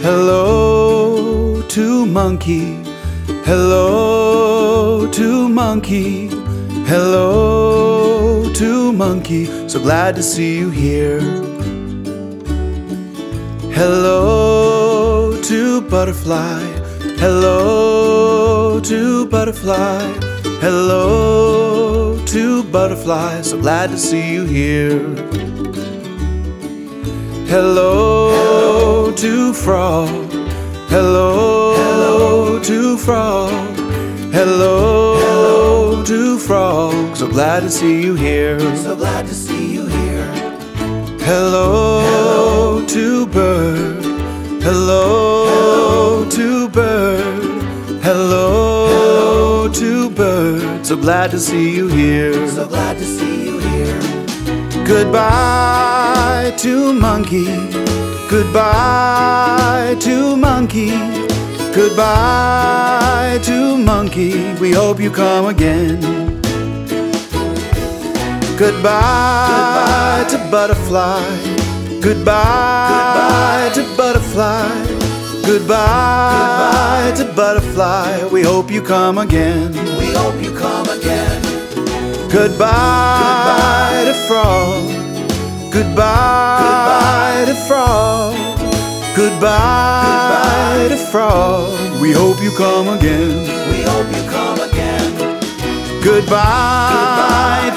Hello to monkey. Hello to monkey. Hello to monkey. So glad to see you here. Hello to butterfly. Hello to butterfly. Hello to butterfly. So glad to see you here. Hello to frog. Hello to frog. Hello to frog. So glad to see you here. So glad to see you here. Hello to bird. Hello to bird. Hello to bird. So glad to see you here. So glad to see you here. Goodbye to monkey. Goodbye to monkey. Goodbye to monkey. We hope you come again. Goodbye to butterfly. Goodbye to butterfly. Goodbye to butterfly. We hope you come again. We hope you come again. Goodbye to frog. Goodbye to frog. Goodbye to frog. We hope you come again. We hope you come again. Goodbye